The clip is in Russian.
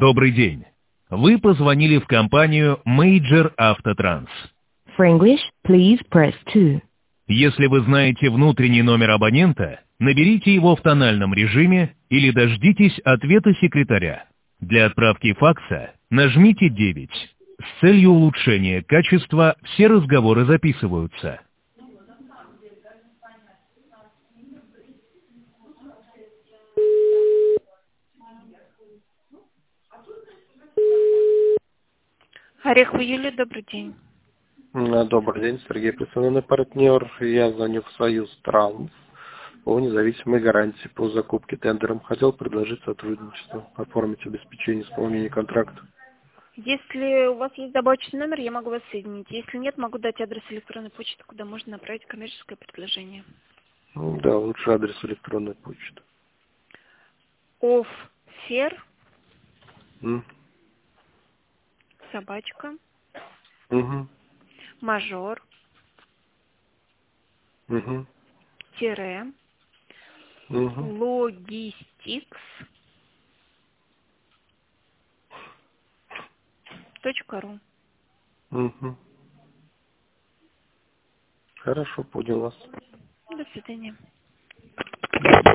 Добрый день. Вы позвонили в компанию Major Autotrans. For English, please press 2. Если вы знаете внутренний номер абонента, наберите его в тональном режиме или дождитесь ответа секретаря. Для отправки факса нажмите 9. С целью улучшения качества все разговоры записываются. Орехова Юлия, добрый день. Добрый день, Сергей, представленный партнер. Я звоню в Союз Транс по независимой гарантии по закупке тендером. Хотел предложить сотрудничество, оформить обеспечение исполнения контракта. Если у вас есть добавочный номер, я могу вас соединить. Если нет, могу дать адрес электронной почты, куда можно направить коммерческое предложение. Да, лучше адрес электронной почты. Offer, М. собачка, Мгм. мажор, Мгм. тире, Мгм. logistics.ru. Мгм. Хорошо, понял вас. До свидания.